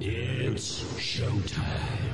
It's showtime.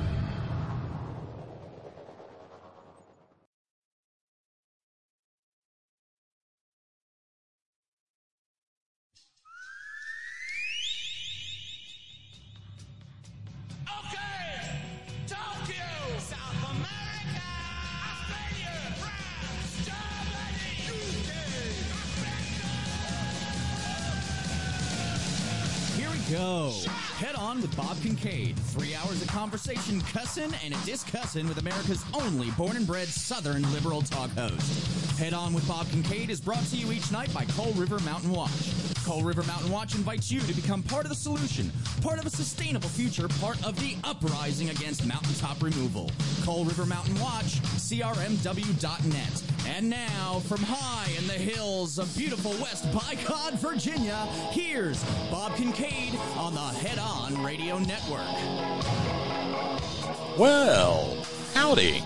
Go. Head on with Bob Kincaid. 3 hours of conversation, cussin' and a discussin' with America's only born and bred Southern liberal talk host. Head on with Bob Kincaid is brought to you each night by Coal River Mountain Watch. Coal River Mountain Watch invites you to become part of the solution, part of a sustainable future, part of the uprising against mountaintop removal. Coal River Mountain Watch, crmw.net. And now, from high in the hills of beautiful West Bicod, Virginia, here's Bob Kincaid on the Head On Radio Network. Well, howdy.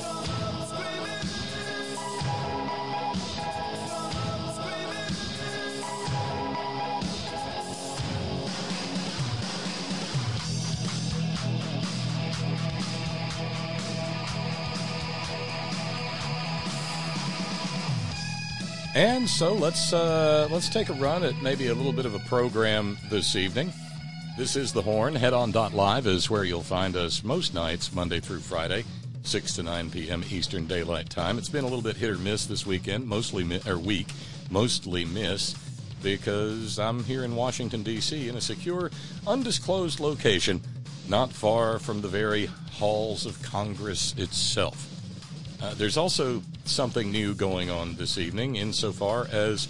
And so let's take a run at maybe a little bit of a program this evening. This is The Horn. HeadOn.live is where you'll find us most nights, Monday through Friday, 6 to 9 p.m. Eastern Daylight Time. It's been a little bit hit or miss this weekend, mostly miss, because I'm here in Washington, D.C., in a secure, undisclosed location, not far from the very halls of Congress itself. There's also something new going on this evening insofar as,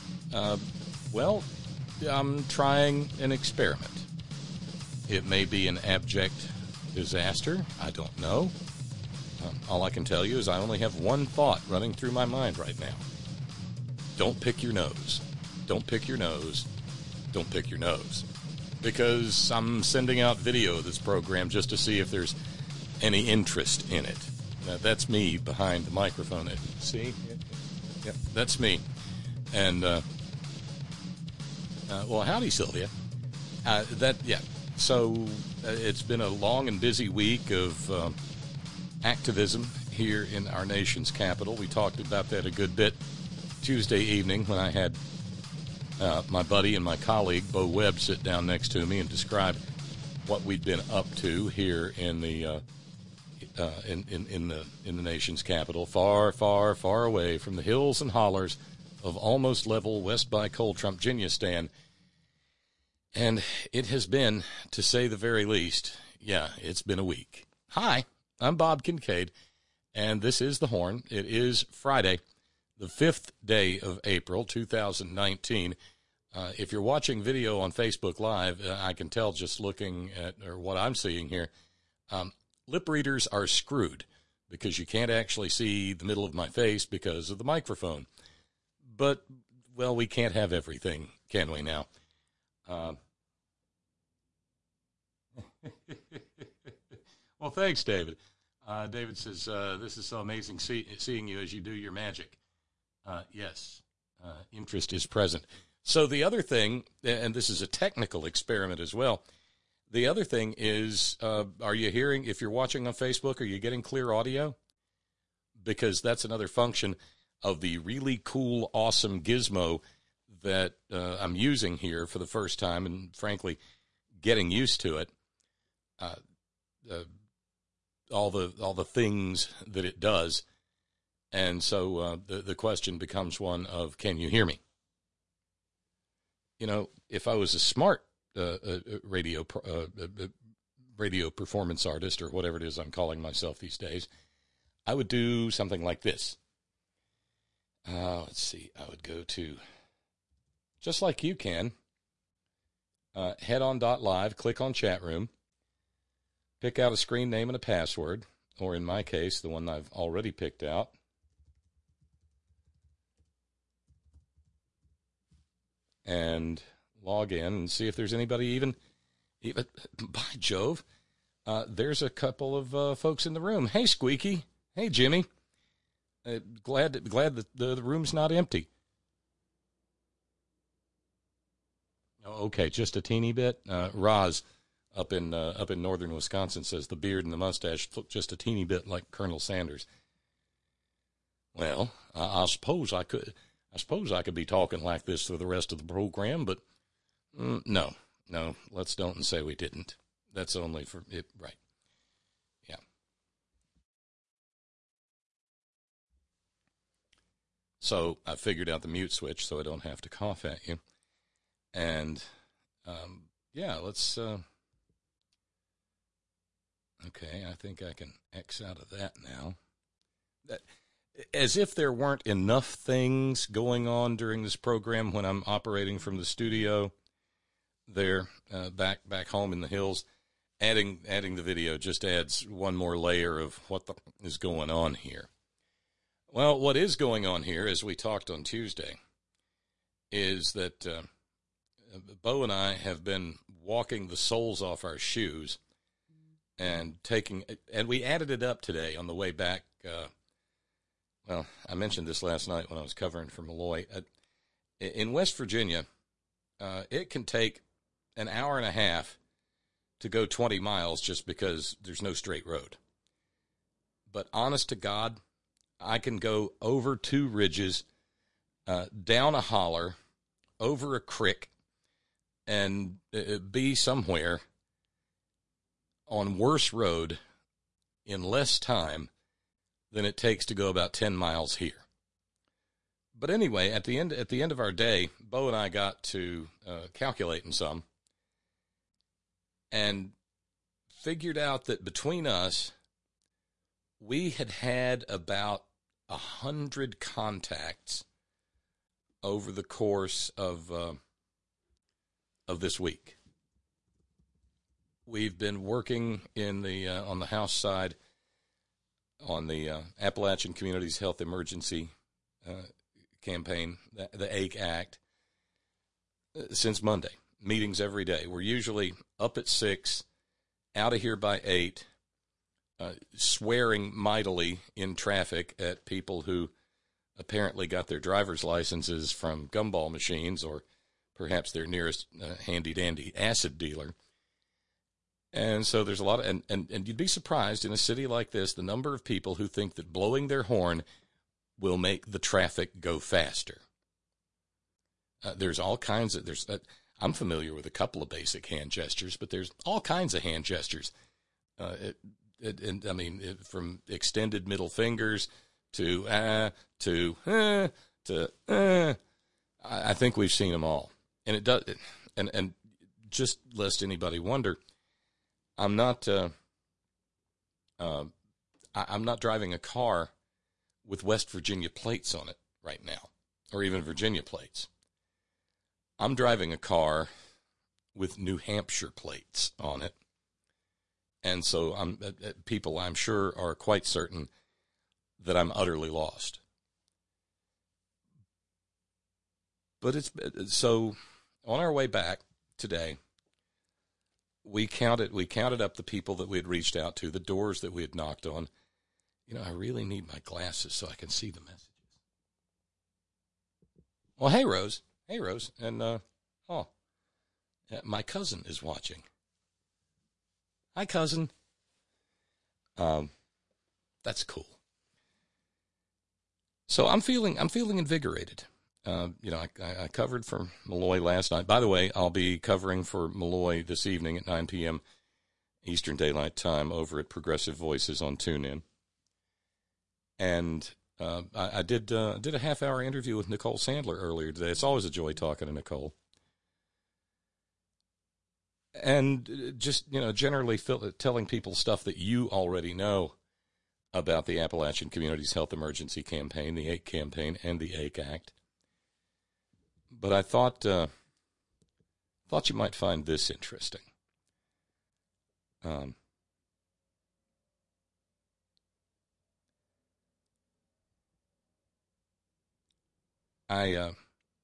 I'm trying an experiment. It may be an abject disaster. I don't know. All I can tell you is I only have one thought running through my mind right now. Don't pick your nose. Don't pick your nose. Don't pick your nose. Because I'm sending out video of this program just to see if there's any interest in it. That's me behind the microphone. See? Yep, that's me. And, howdy, Sylvia. So it's been a long and busy week of activism here in our nation's capital. We talked about that a good bit Tuesday evening when I had my buddy and my colleague, Bo Webb, sit down next to me and describe what we'd been up to here in the in the nation's capital, far, far, far away from the hills and hollers of almost level West by Coal Trump Virginia. And it has been, to say the very least, it's been a week. Hi, I'm Bob Kincaid, and this is The Horn. It is Friday, the 5th day of April, 2019. If you're watching video on Facebook Live, I can tell just looking at what I'm seeing here. Lip readers are screwed because you can't actually see the middle of my face because of the microphone. But, we can't have everything, can we now? Well, thanks, David. David says, this is so amazing seeing you as you do your magic. Yes, interest is present. So the other thing, and this is a technical experiment as well, the other thing is, are you hearing, if you're watching on Facebook, are you getting clear audio? Because that's another function of the really cool, awesome gizmo that I'm using here for the first time and, frankly, getting used to it. All the things that it does. And so the question becomes one of, can you hear me? If I was a smart radio performance artist, or whatever it is I'm calling myself these days, I would do something like this. Let's see. I would go to, just like you can, headon.live, click on chat room, pick out a screen name and a password, or in my case, the one I've already picked out. And log in and see if there's anybody even by Jove, there's a couple of folks in the room. Hey, Squeaky. Hey, Jimmy. Glad that the room's not empty. Okay, just a teeny bit. Roz, up in northern Wisconsin says the beard and the mustache look just a teeny bit like Colonel Sanders. Well, I suppose I could be talking like this for the rest of the program, but no, let's don't say we didn't. That's only for it, right? Yeah. So I figured out the mute switch so I don't have to cough at you. And, yeah, let's, okay, I think I can X out of that now. As if there weren't enough things going on during this program when I'm operating from the studio there, back home in the hills, adding the video just adds one more layer of what is going on here. Well, what is going on here, as we talked on Tuesday, is that Bo and I have been walking the soles off our shoes and we added it up today on the way back. Well, I mentioned this last night when I was covering for Malloy. In West Virginia, it can take an hour and a half to go 20 miles just because there's no straight road. But honest to God, I can go over 2 ridges, down a holler, over a creek, and be somewhere on worse road in less time than it takes to go about 10 miles here. But anyway, at the end of our day, Bo and I got to calculating some and figured out that between us, we had about 100 contacts over the course of this week. We've been working in the on the House side on the Appalachian Communities Health Emergency campaign, the AIC Act, since Monday. Meetings every day. We're usually up at 6, out of here by 8, swearing mightily in traffic at people who apparently got their driver's licenses from gumball machines or perhaps their nearest handy-dandy acid dealer. And so there's a lot of, and you'd be surprised in a city like this, the number of people who think that blowing their horn will make the traffic go faster. There's all kinds of, I'm familiar with a couple of basic hand gestures, but there's all kinds of hand gestures. From extended middle fingers to I think we've seen them all. And it does, and just lest anybody wonder, I'm not driving a car with West Virginia plates on it right now, or even Virginia plates. I'm driving a car with New Hampshire plates on it. And so people, I'm sure, are quite certain that I'm utterly lost. But so on our way back today, we counted up the people that we had reached out to, the doors that we had knocked on. You know, I really need my glasses so I can see the messages. Well, hey, Rose. And, my cousin is watching. Hi, cousin. That's cool. So I'm feeling invigorated. I covered for Malloy last night. By the way, I'll be covering for Malloy this evening at 9 p.m. Eastern Daylight Time over at Progressive Voices on TuneIn. And I did a half-hour interview with Nicole Sandler earlier today. It's always a joy talking to Nicole. And just, generally telling people stuff that you already know about the Appalachian Communities Health Emergency Campaign, the AIC campaign, and the AIC Act. But I thought you might find this interesting. I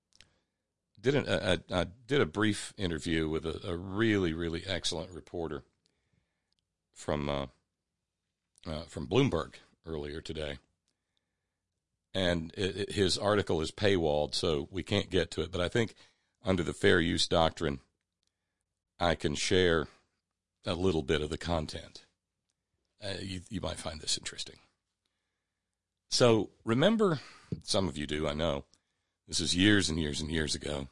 did a brief interview with a really, really excellent reporter from Bloomberg earlier today. And his article is paywalled, so we can't get to it. But I think under the fair use doctrine, I can share a little bit of the content. You might find this interesting. So remember, some of you do, I know. This is years and years and years ago.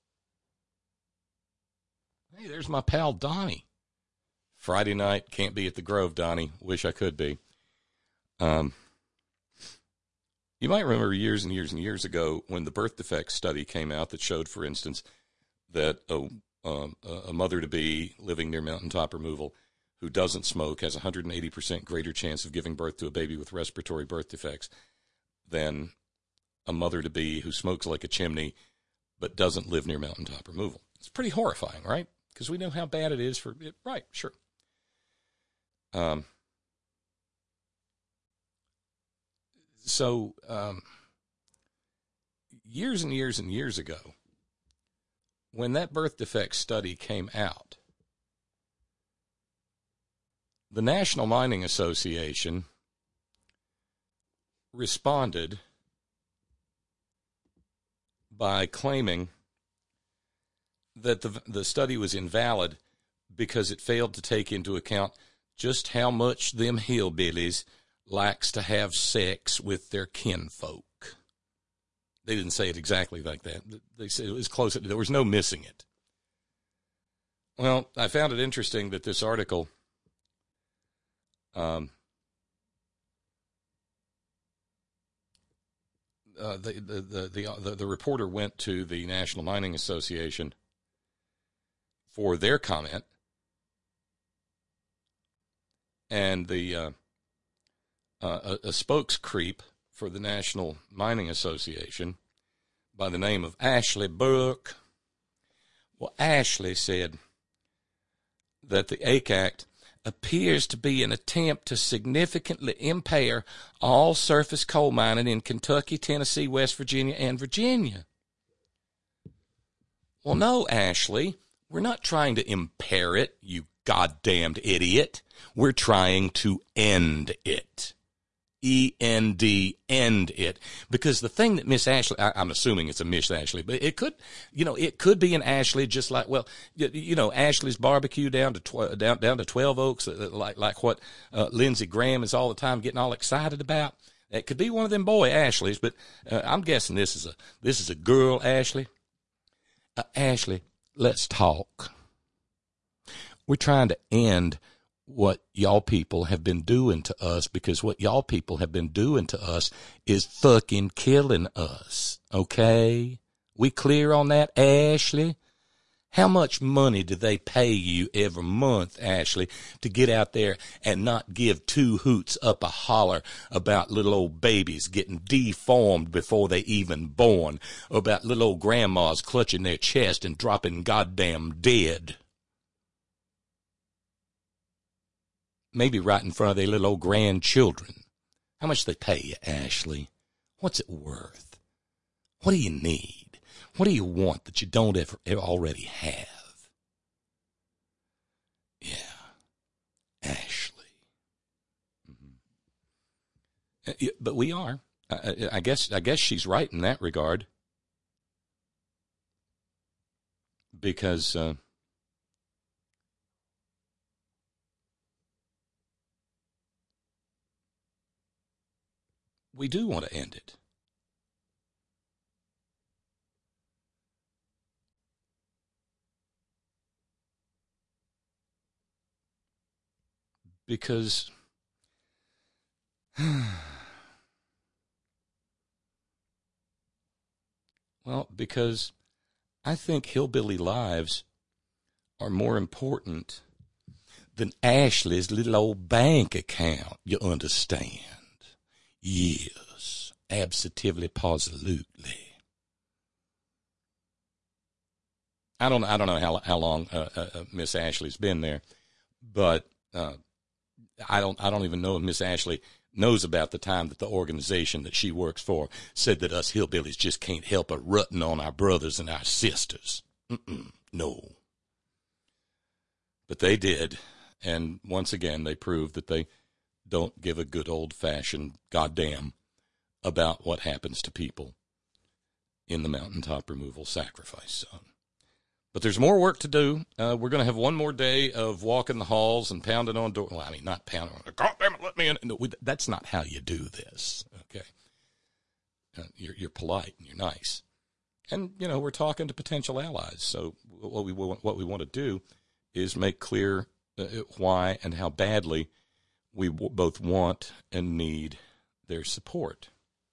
Hey, there's my pal Donnie. Friday night, can't be at the Grove, Donnie. Wish I could be. You might remember years and years and years ago when the birth defects study came out that showed, for instance, that a mother-to-be living near mountaintop removal who doesn't smoke has a 180% greater chance of giving birth to a baby with respiratory birth defects than a mother-to-be who smokes like a chimney but doesn't live near mountaintop removal. It's pretty horrifying, right? Because we know how bad it is for it. Right, sure. So years and years and years ago, when that birth defect study came out, the National Mining Association responded by claiming that the study was invalid because it failed to take into account just how much them hillbillies likes to have sex with their kinfolk. They didn't say it exactly like that. They said it was close. There was no missing it. Well, I found it interesting that this article the reporter went to the National Mining Association for their comment, and a spokescreep for the National Mining Association by the name of Ashley Burke. Well, Ashley said that the ACACT appears to be an attempt to significantly impair all surface coal mining in Kentucky, Tennessee, West Virginia, and Virginia. Well, no, Ashley, we're not trying to impair it, you goddamned idiot. We're trying to end it. E-N-D, end it. Because the thing that Miss Ashley, I'm assuming it's a Miss Ashley, but it could be an Ashley, just like, well, Ashley's barbecue down to down to 12 Oaks, like what Lindsey Graham is all the time getting all excited about. It could be one of them boy Ashleys, but I'm guessing this is a girl Ashley. Ashley, let's talk. We're trying to end what y'all people have been doing to us, because what y'all people have been doing to us is fucking killing us, okay? We clear on that, Ashley? How much money do they pay you every month, Ashley, to get out there and not give two hoots up a holler about little old babies getting deformed before they even born, or about little old grandmas clutching their chest and dropping goddamn dead? Maybe right in front of their little old grandchildren. How much they pay you, Ashley? What's it worth? What do you need? What do you want that you don't ever already have? Yeah, Ashley. Mm-hmm. But we are. I guess she's right in that regard. Because we do want to end it. Because because I think hillbilly lives are more important than Ashley's little old bank account, you understand? Yes, absolutely, positively. I don't know how long Miss Ashley's been there, but I don't even know if Miss Ashley knows about the time that the organization that she works for said that us hillbillies just can't help but rutting on our brothers and our sisters. No. But they did, and once again they proved that they don't give a good old-fashioned goddamn about what happens to people in the mountaintop removal sacrifice zone. But there's more work to do. We're going to have one more day of walking the halls and pounding on doors. Well, I mean, not pounding on. God damn it, let me in. No, that's not how you do this. Okay, you're polite and you're nice, and we're talking to potential allies. So what we want to do is make clear why and how badly we both want and need their support.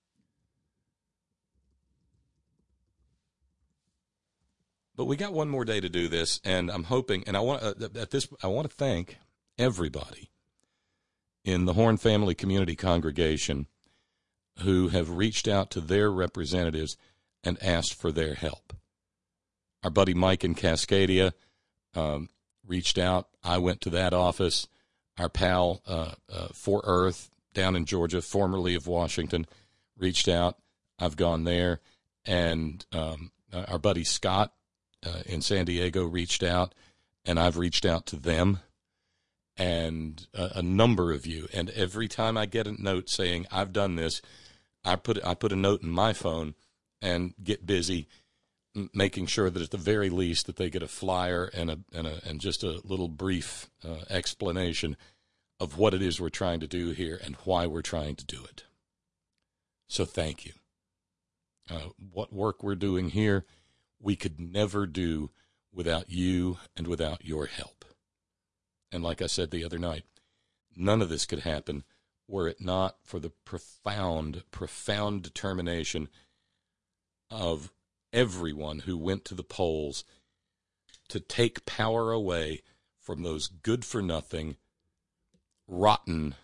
But we got one more day to do this, and I'm hoping, and I want to thank everybody in the Horn Family Community Congregation who have reached out to their representatives and asked for their help. Our buddy Mike in Cascadia reached out. I went to that office. Our pal Fort Earth down in Georgia, formerly of Washington, reached out. I've gone there. And our buddy Scott in San Diego reached out, and I've reached out to them, and a number of you. And every time I get a note saying I've done this, I put a note in my phone and get busy making sure that at the very least that they get a flyer and just a little brief explanation of what it is we're trying to do here and why we're trying to do it. So thank you. What work we're doing here, we could never do without you and without your help. And like I said the other night, none of this could happen were it not for the profound, profound determination of everyone who went to the polls to take power away from those good-for-nothing, rotten,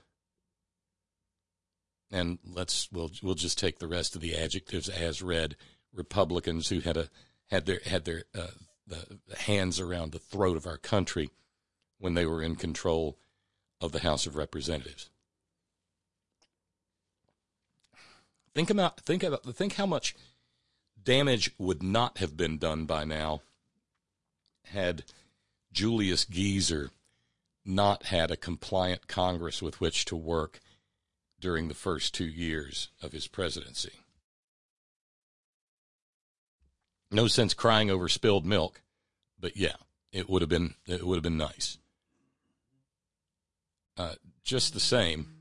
and we'll just take the rest of the adjectives as read, Republicans who had their hands around the throat of our country when they were in control of the House of Representatives. Think how much damage would not have been done by now had Julius Geezer not had a compliant Congress with which to work during the first 2 years of his presidency. No sense crying over spilled milk, but yeah, it would have been nice. Just the same,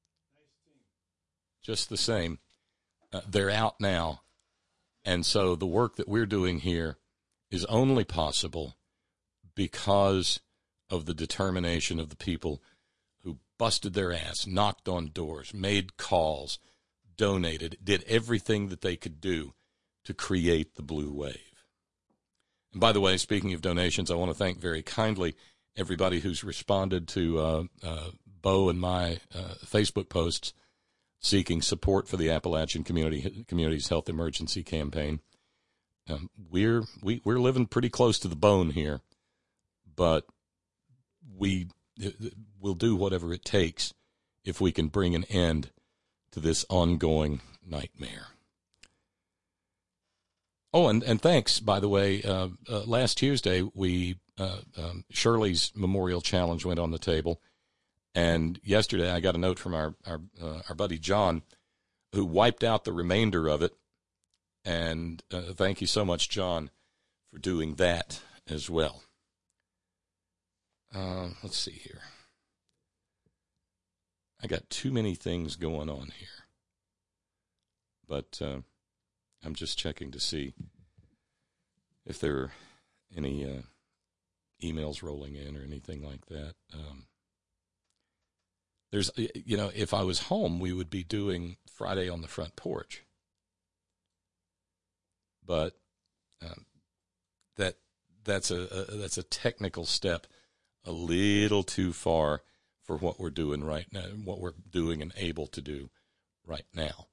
they're out now, and so the work that we're doing here is only possible because of the determination of the people who busted their ass, knocked on doors, made calls, donated, did everything that they could do to create the blue wave. And by the way, speaking of donations, I want to thank very kindly everybody who's responded to Bo and my Facebook posts seeking support for the Appalachian Community's Health Emergency Campaign. We're living pretty close to the bone here, but we'll do whatever it takes if we can bring an end to this ongoing nightmare. Oh, and thanks, by the way. Last Tuesday, Shirley's Memorial Challenge went on the table, and yesterday I got a note from our buddy John, who wiped out the remainder of it. And thank you so much, John, for doing that as well. Let's see here. I got too many things going on here, but I'm just checking to see if there are any emails rolling in or anything like that. There's, if I was home, we would be doing Friday on the Front Porch. But that's a technical step a little too far for what we're doing right now, what we're doing and able to do right now.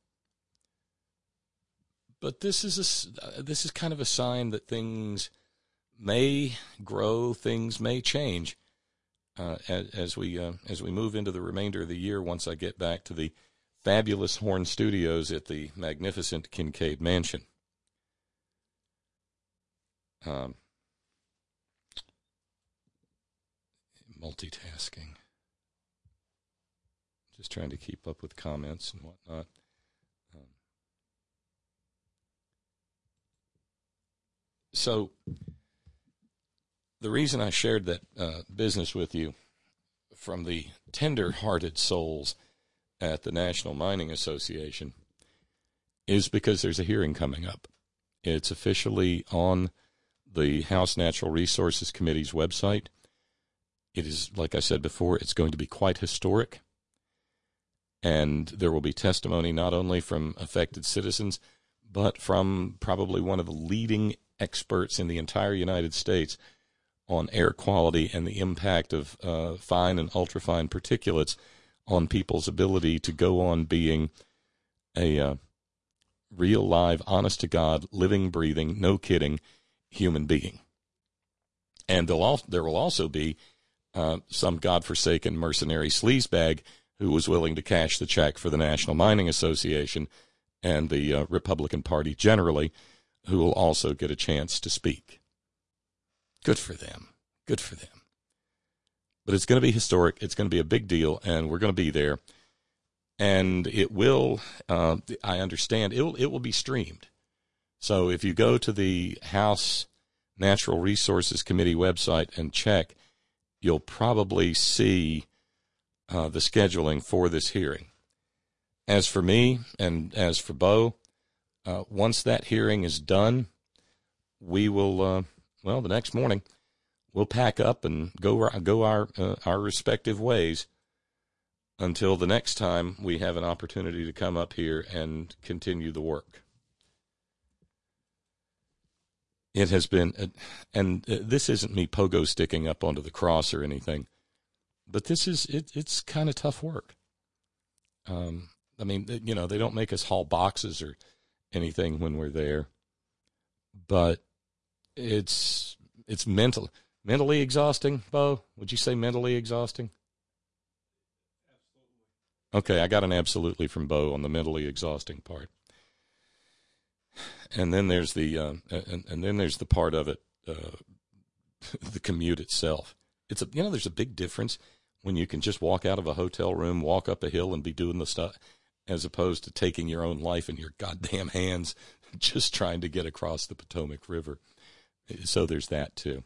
But this is kind of a sign that things may grow, things may change as we move into the remainder of the year. Once I get back to the fabulous Horn Studios at the magnificent Kincaid Mansion. Multitasking. Just trying to keep up with comments and whatnot. So The reason I shared that business with you from the tender-hearted souls at the National Mining Association is because there's a hearing coming up. It's officially on the House Natural Resources Committee's website. It is, like I said before, it's going to be quite historic. And there will be testimony not only from affected citizens, but from probably one of the leading experts in the entire United States on air quality and the impact of fine and ultrafine particulates on people's ability to go on being a real, live, honest-to-God, living, breathing, no kidding human being. And there will also be some godforsaken mercenary sleazebag who was willing to cash the check for the National Mining Association and the Republican Party generally, who will also get a chance to speak. Good for them. Good for them. But it's going to be historic. It's going to be a big deal, and we're going to be there. And it will, I understand, it will be streamed. So if you go to the House Natural Resources Committee website and check, you'll probably see the scheduling for this hearing. As for me and as for Bo, once that hearing is done, we will, the next morning, we'll pack up and go our respective ways until the next time we have an opportunity to come up here and continue the work. It has been, and this isn't me pogo sticking up onto the cross or anything, but it's kind of tough work. I mean, they don't make us haul boxes or anything when we're there, but it's mentally exhausting. Bo, would you say mentally exhausting? Okay, I got an absolutely from Bo on the mentally exhausting part. And then there's the part of it, the commute itself. There's a big difference when you can just walk out of a hotel room, walk up a hill, and be doing the stuff, as opposed to taking your own life in your goddamn hands, just trying to get across the Potomac River. So there's that too.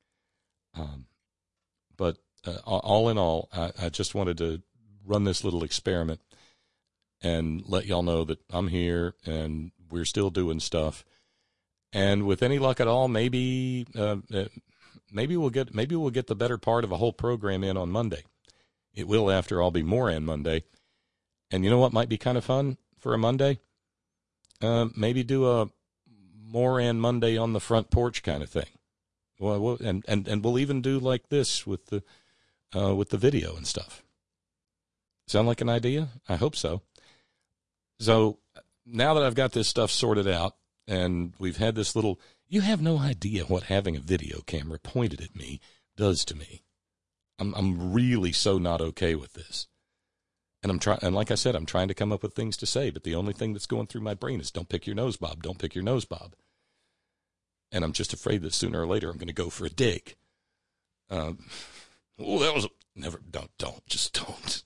But all in all, I just wanted to run this little experiment and let y'all know that I'm here and we're still doing stuff. And with any luck at all, maybe we'll get the better part of a whole program in on Monday. It will, after all, be Moran Monday. And you know what might be kind of fun for a Monday? Maybe do a Moran Monday on the front porch kind of thing. Well, and we'll even do like this with the video and stuff. Sound like an idea? I hope so. So now that I've got this stuff sorted out and we've had this little, you have no idea what having a video camera pointed at me does to me. I'm really so not okay with this. And like I said, I'm trying to come up with things to say, but the only thing that's going through my brain is don't pick your nose, Bob. Don't pick your nose, Bob. And I'm just afraid that sooner or later I'm going to go for a dig. That was never. Don't.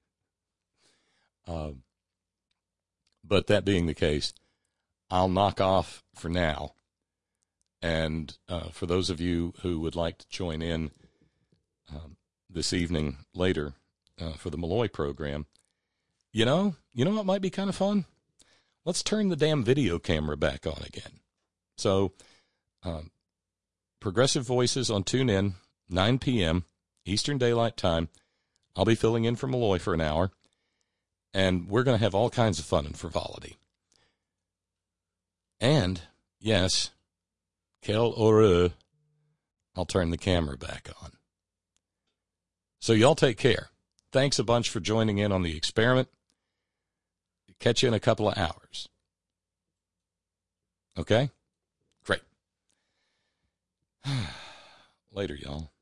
But that being the case, I'll knock off for now. And for those of you who would like to join in this evening later for the Malloy program, you know what might be kind of fun? Let's turn the damn video camera back on again. So, Progressive Voices on TuneIn, 9 p.m. Eastern Daylight Time. I'll be filling in for Malloy for an hour. And we're going to have all kinds of fun and frivolity. And, yes, quelle horreur, I'll turn the camera back on. So y'all take care. Thanks a bunch for joining in on the experiment. Catch you in a couple of hours. Okay? Great. Later, y'all.